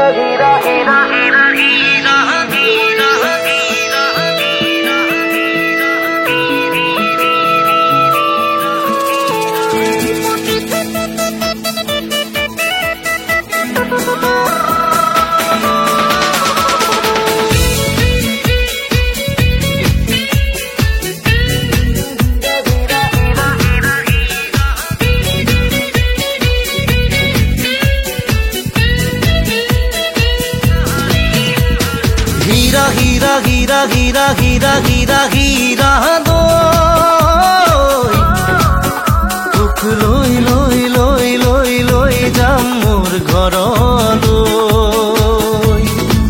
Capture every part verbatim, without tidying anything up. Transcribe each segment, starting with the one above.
হীরা হীরা হীরা হীরা হীরা হীরা দই দুখ লৈ লৈ লৈ লৈ লৈ যাম মোৰ ঘৰলৈ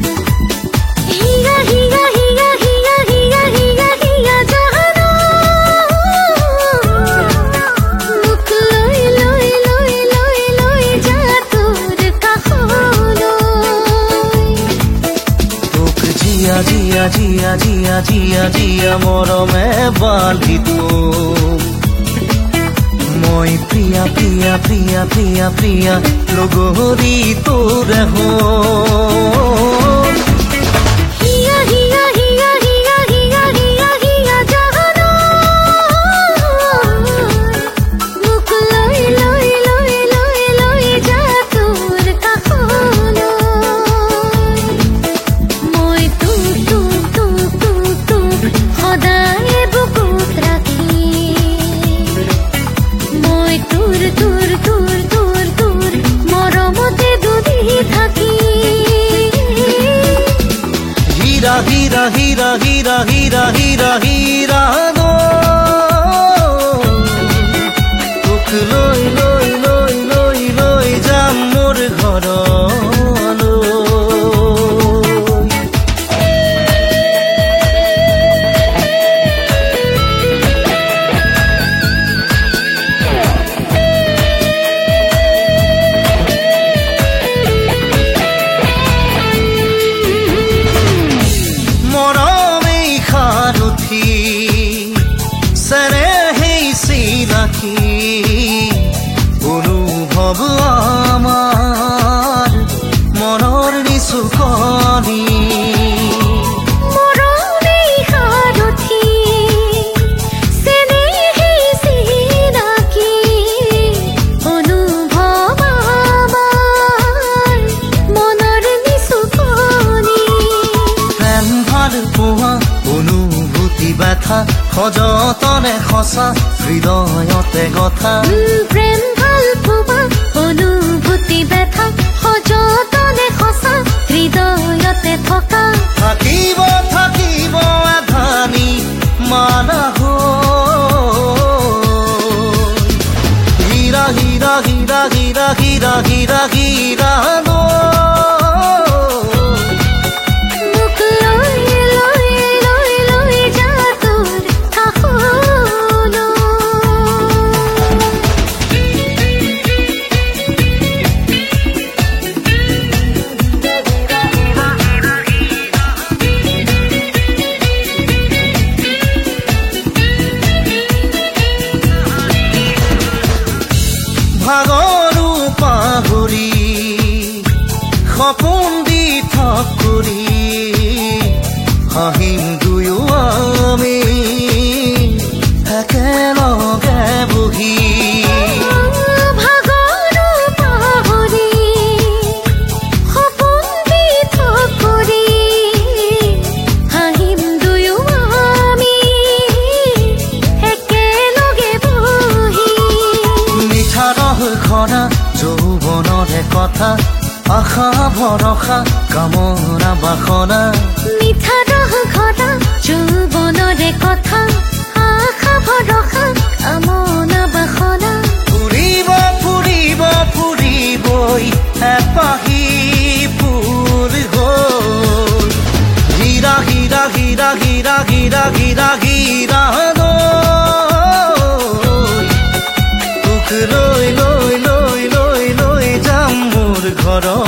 হীৰা হীৰা হীৰা হীৰা হীৰা হীৰা হীৰা জানো দুখ লৈ লৈ লৈ লৈ লৈ যা তোৰ কাষলৈ তোক জিয়া জিয়া জিয়া জিয়া জিয়া জিয়া মৰমে বান্ধি থম মই প্ৰিয়া প্ৰিয়া প্ৰিয়া প্ৰিয়া প্ৰিয়া লগৰী তোৰে হম হিয়া হিয়া হিয়া হিয়া হিয়া হিয়া হিয়া জানো মুখ লৈ লৈ লৈ লৈ লৈ যা তোৰ কাষলৈ মই তোক তোক তোক তোক তোক সদায় বুকুত ৰাখি মই তোৰ তোৰ তোৰ তোৰ তোৰ মৰমতে দুধি থাকি হীৰা হীৰা হীৰা হীৰা হীৰা হীৰা হীৰা তোক লৈ লৈ লৈ লৈ লৈ যাম মোৰ ঘৰলৈ অনুভৱ আমাৰ মনৰ নিচুকনি মৰমে সাৰথি চেনেহে চিনাকি অনুভৱ আমাৰ মনৰ নিচুকনি প্ৰেম ভাল পোৱা অনুভূতি ব্যথা সযতনে সঁচা হৃদয়তে কথা প্ৰেম ভাল পোৱা অনুভূতি ব্যথা সযতনে সঁচা হৃদয়তে থকা থাকিব থাকিব আধানি মানা হীৰা হীৰা হীৰা হীৰা হীৰা হীৰা হীৰা মুখ লৈ লৈ লৈ লৈ যা তোৰ কাষলৈ ভাগৰো পাহৰি সপোন দি থক কৰি হাঁহিম দুয়ো আমি একেলগে বহি ভাগৰো পাহৰি সপোন দি থক কৰি হাঁহিম দুয়ো আমি একেলগে বহি মিঠা ৰহ খনা যৌৱনৰে কথা আশা ভৰসা কামনা বাসনা মিঠা ৰহ ঘটা যৌৱনৰে কথা আশা ভৰসা কামনা বাসনা ফুৰিব ফুৰিব ফুৰিবই এপাহি ফুল গ'ল হীৰা হীৰা হীৰা হীৰা হীৰা হীৰা হীৰা তোক লৈ লৈ লৈ লৈ লৈ যাম মোৰ ঘৰত